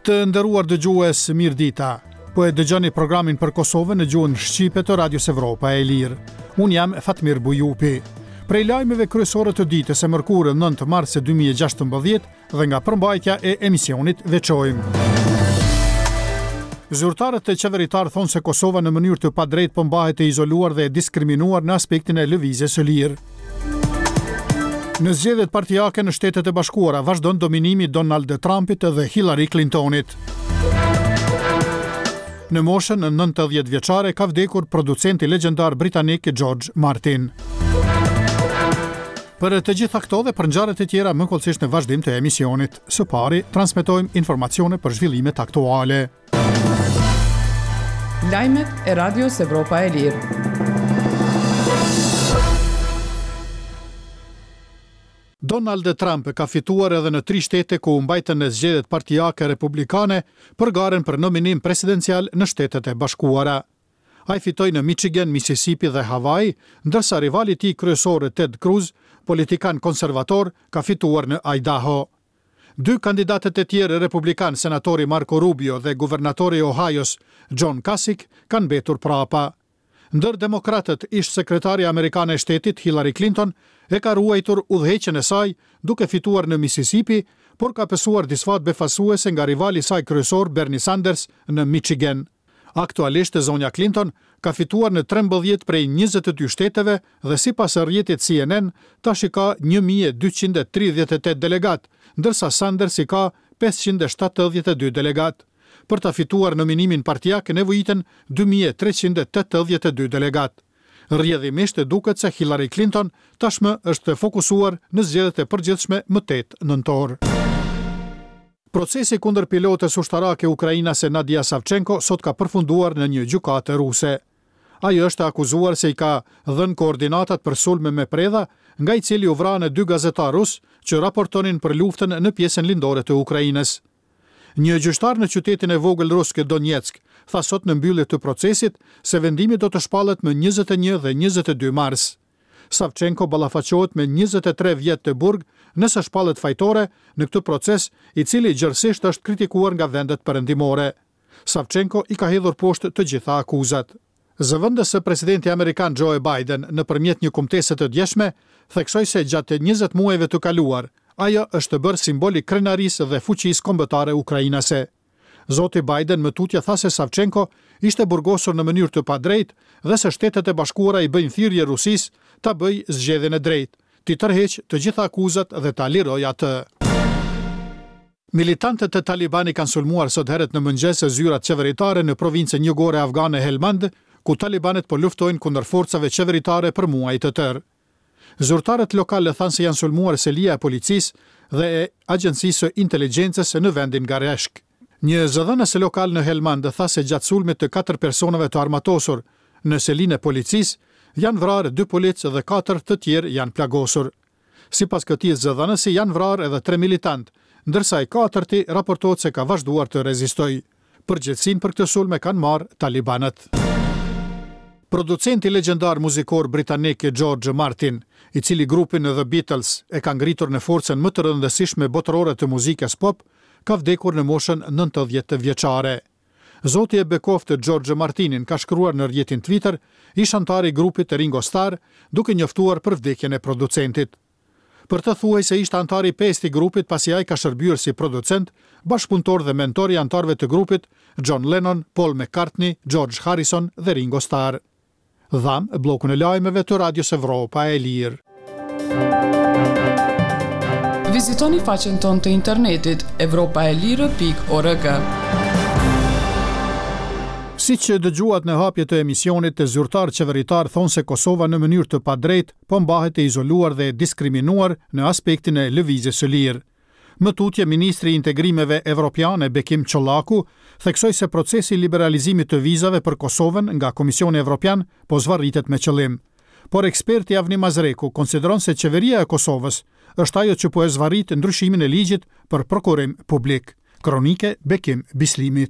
Të nderuar dëgjues, mirëdita. Po e dëgjoni programin për Kosovën në gjuhën shqipe të Radios Evropa e Lirë. Unë jam Fatmir Bujupi. Prej lajmeve kryesore të ditës e mërkurë 9 mars 2016 dhe nga përmbajtja e emisionit veçojmë. Zyrtarët e qeveritar thonë se Kosova në mënyrë të padrejtë po mbahet e izoluar dhe diskriminuar në aspektin e lëvizjes së lirë. Në zgjedhjet partijake në Shtetet e Bashkuara vazhdon dominimi Donald Trumpit dhe Hillary Clintonit. Në moshën 90 vjeçare ka vdekur producenti legjendar britanik George Martin. Për të gjitha këto dhe për ngjarjet e tjera më kollësisht në vazhdim të emisionit. Së pari, transmetojmë informacione për zhvillimet aktuale. Lajmet e Radios Evropa e Lirë. Donald Trump ka fituar edhe në 3 shtete ku mbajtën në zgjedhjet partijake republikane për garen për nominim presidencial në Shtetet e Bashkuara. Ai fitoi në Michigan, Mississippi dhe Hawaii, ndërsa rivali i tij kryesor Ted Cruz, politikan konservator, ka fituar në Idaho. 2 kandidatët e tjerë republikan, senatori Marco Rubio dhe guvernatori i Ohio's John Kasich, kanë mbetur prapa. Ndër demokratët, ish sekretari amerikane e shtetit Hillary Clinton e ka ruajtur udhëheqjen e saj duke fituar në Mississippi, por ka pësuar disfat befasuese nga rivali i saj kryesor Bernie Sanders në Michigan. Aktualisht zonja Clinton ka fituar në 13 prej 22 shteteve dhe sipas rrjetit CNN tash ka 1238 delegat, ndërsa Sanders i ka 572 delegat. Për ta fituar nominimin partijak nevojiten 2382 delegat. Rrjedhimisht duket se Hillary Clinton tashmë është fokusuar në zgjedhjet e përgjithshme më 8 nëntor. Procesi kundër pilotes ushtarake ukrainase Nadia Savchenko sot ka përfunduar në një gjykatë ruse. Ajo është akuzuar se i ka dhënë koordinatat për sulme me predha, nga i cili u vranë 2 gazetar rus që raportonin për luftën në pjesën lindore të Ukrainës. Një gjyqtar në qytetin e vogël rusk Donetsk tha sot në mbyllje të procesit se vendimi do të shpallet më 21 dhe 22 mars. Savchenko ballafaqohet me 23 vjet të burg nëse shpallet fajtore në këtë proces, i cili gjërësisht është kritikuar nga vendet perëndimore. Savchenko i ka hedhur poshtë të gjitha akuzat. Zëvendësi presidenti amerikan Joe Biden nëpërmjet një kumtese të djeshme theksoi se gjatë 20 muajve të kaluar ajo është bërë simbol i krenarisë dhe fuqisë kombëtare ukrainase. Zoti Biden më tutje tha se Savchenko ishte burgosur në mënyrë të padrejtë dhe se Shtetet e Bashkuara i bëjnë thirrje Rusisë ta bëjë zgjedhjen e drejtë, të tërheq të gjitha akuzat dhe ta lirojë atë. Militantët e Talibani kanë sulmuar sot herët në mëngjes zyrat qeveritare në provincën jugore afgane Helmand, ku talibanët po luftojnë kundër forcave qeveritare për muaj të tërë. Zyrtarët lokale thanë se janë sulmuar selia e policisë dhe e agjencisë së inteligjencës në vendin Gareshk. Një zëdhënës lokal në Helmand tha se gjatë sulmit të 4 personave të armatosur në selinë e policisë janë vrarë 2 policë dhe 4 të tjerë janë plagosur. Sipas këtij zëdhënësi janë vrarë edhe 3 militant, ndërsa i 4-ti raportohet se ka vazhduar të rezistojë. Përgjegjësinë për këtë sulm e kanë marrë talibanët. Producenti legjendar muzikor britanik George Martin, i cili grupin The Beatles e ka ngritur në forcën më të rëndësishme botërore të muzikës pop, ka vdekur në moshën 90 vjeçare. Zoti e bekoft George Martinin ka shkruar në rrjetin Twitter, ish antar i grupit Ringo Starr, duke njoftuar për vdekjen e producentit. Për të thuaj se ishte antar i 5 i grupit pasi ai ka shërbyer si producent, bashkëpunëtor dhe mentor i antarëve të grupit John Lennon, Paul McCartney, George Harrison dhe Ringo Starr. Dham bllokun e lajmeve të Radios Evropa e Lirë. Vizitoni faqen tonë të internetit evropaelire.org. Siç dëgjuat në hapje të emisionit, të zyrtar qeveritar thonë se Kosova në mënyrë të padrejtë po mbahet e izoluar dhe diskriminuar në aspektin e lëvizjes së lirë. Më tutje, ministri i integrimeve evropiane Bekim Çollaku theksoi se procesi i liberalizimit të vizave për Kosovën nga Komisioni Evropian po zvarritet me qëllim. Por eksperti Avni Mazreku konsideron se qeveria e Kosovës është ajo që po e zvarrit ndryshimin e ligjit për prokurim publik. Kronike Bekim Bislimit.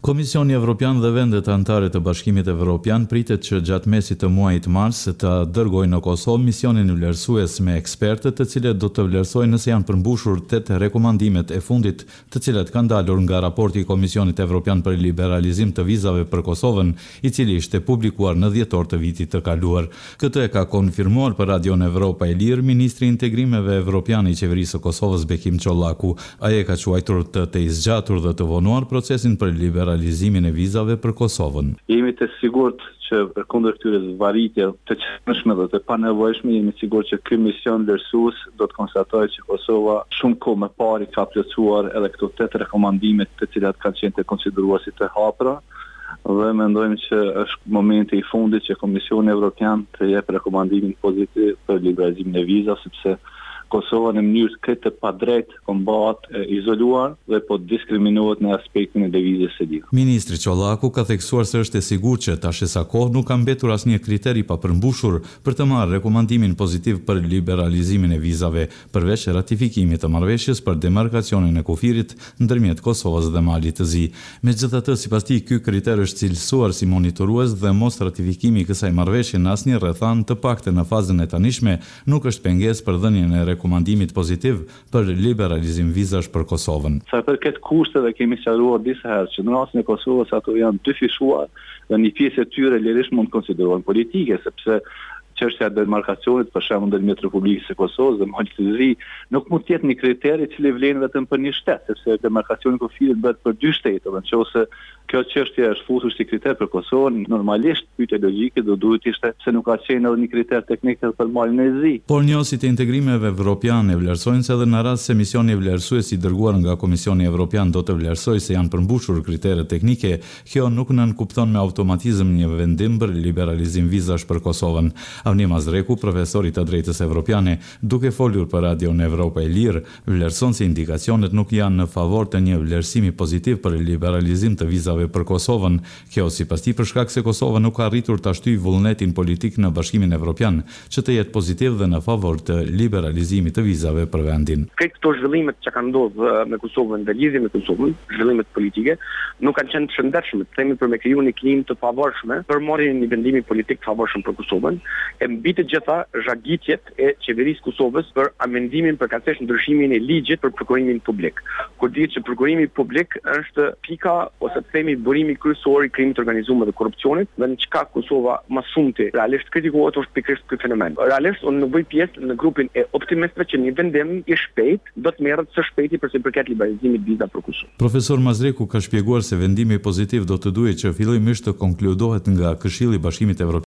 Komisioni Evropian dhe vendet anëtare të Bashkimit Evropian pritet që gjatë mesit të muajit mars të dërgojnë në Kosovë misionin vlerësues me ekspertë, të cilët do të vlerësojnë nëse janë përmbushur 8 rekomandimet e fundit, të cilat kanë dalur nga raporti i Komisionit Evropian për liberalizim të vizave për Kosovën, i cili ishte publikuar në dhjetor të vitit të kaluar. Këtë e ka konfirmuar për Radion Evropa e Lirë ministri i integrimeve evropian i qeverisë së Kosovës Bekim Çollaku. Ai e ka quajtur të izgjatur dhe të vonuar procesin për liberalizimin e vizave për Kosovën. Jemi të sigurt që përkundër këtyre zvarritjeve të çmshme dhe të panevojshme, jemi të sigurt që ky mision vlerësues do të konstatojë që Kosova shumë kohë më parë ka plotësuar edhe këto 8 rekomandime të cilat kanë qenë të konsideruar si të hapura, dhe mendojmë që është momenti i fundit që Komisioni Evropian të jepë rekomandimin pozitiv për liberalizimin e vizave, sepse Kosova në mënyrë këtë padrejt kombat izoluar dhe po diskriminohet në aspektin e lëvizjes së lirë. Ministri Çollaku ka theksuar se është e sigurt që tash sa kohë nuk ka mbetur asnjë kriter i papërmbushur për të marrë rekomandimin pozitiv për liberalizimin e vizave, përveç ratifikimit të marrëveshjes për demarkacionin e kufirit ndërmjet Kosovës dhe Malit të Zi. Megjithatë, sipas tij, ky kriter është cilësuar si monitorues dhe mos ratifikimi i kësaj marrëveshje në asnjë rrethan, të paktën në fazën e tanishme, nuk është pengesë për dhënien e rekomandimit pozitiv për liberalizim vizash për Kosovën. Sa përket kushteve kemi sqaruar disa herë që në rastin e Kosovës ato janë dyfishuar dhe një pjesë e tyre lirisht mund të konsiderohen politike, sepse çështja e demarkacionit për shembull ndërmjet Republikës së Kosovës dhe Malit të Zi nuk mund të jetë një kriter i cili vlen vetëm për një shtet, sepse demarkacioni i kufirit bëhet për 2 shtete, nëse kjo çështje është futur si kriter për Kosovën, normalisht pyetja logjike do duhet ishte se nuk ka qenë edhe një kriter teknik për Malin e Zi. Por njësit e integrimeve evropiane vlerësojnë se edhe në rast se misioni vlerësues i dërguar nga Komisioni Evropian do të vlerësojë se janë përmbushur kriteret teknike, kjo nuk nënkupton me automatizëm një vendim për liberalizim vizash për Kosovën. Avni Mazreku, profesori të drejtës evropiane, duke folur për Radion Evropa e Lirë, vlerëson se indikacionet nuk janë në favor të një vlerësimi pozitiv për liberalizim të vizave për Kosovën. Kjo sipas tij për shkak se Kosova nuk ka arritur ta shtyjë vullnetin politik në Bashkimin Evropian, që të jetë pozitiv dhe në favor të liberalizimit të vizave për vendin. Këto zhvillimet që kanë ndodhur me Kosovën dhe lidhje me Kosovën, zhvillimet politike, nuk kanë qenë të shëndetshme, themi për me kriju një klimë të favorshme për marrjen e një vendimi politik të favorshëm për Kosovën. E mbi të gjitha zhagitjet e qeverisë Kosovës për amendimin përkatësisht ndryshimin e ligjit për prokurimin publik. Kur dihet që prokurimi publik është pika ose të themi burimi kryesor i krimit të organizuar dhe korrupsionit, dhe në çka Kosova më shumti realisht kritikohet është pikërisht ky fenomen. Realisht unë nuk bëj pjesë në grupin e optimistëve që një vendim i shpejt do të merret së shpejti për sa i përket liberalizimit viza për Kosovë. Profesor Mazreku ka shpjeguar se vendimi pozitiv do të duhet që fillimisht të konkludohet nga Këshilli i Bashkimit Evropian